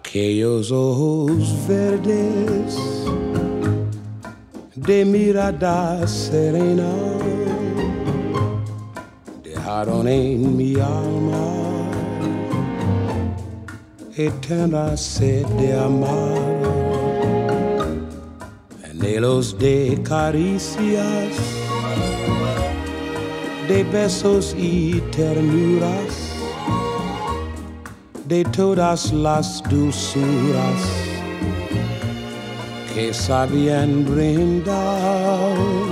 Aquellos ojos verdes de mirada serena dejaron en mi alma eterna sed de amar, anhelos de caricias, de besos y ternuras, de todas las dulzuras que sabían brindar.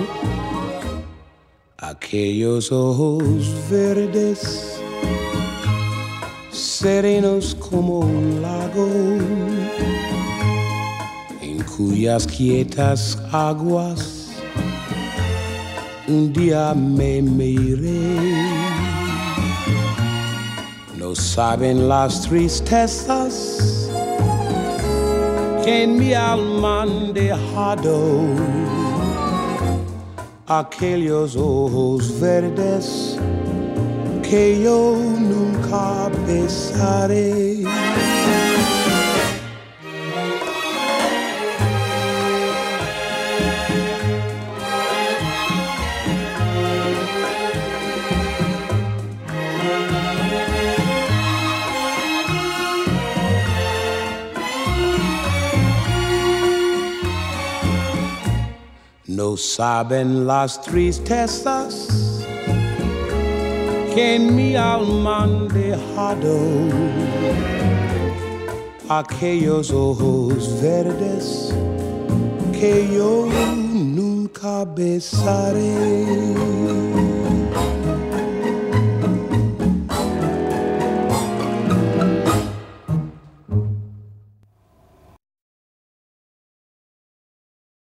Aquellos ojos verdes, serenos como un lago, en cuyas quietas aguas un día me miré. No saben las tristezas que en mi alma han dejado aquellos ojos verdes que yo nunca besaré. No saben las tristezas que en mi alma han dejado aquellos ojos verdes que yo nunca besaré.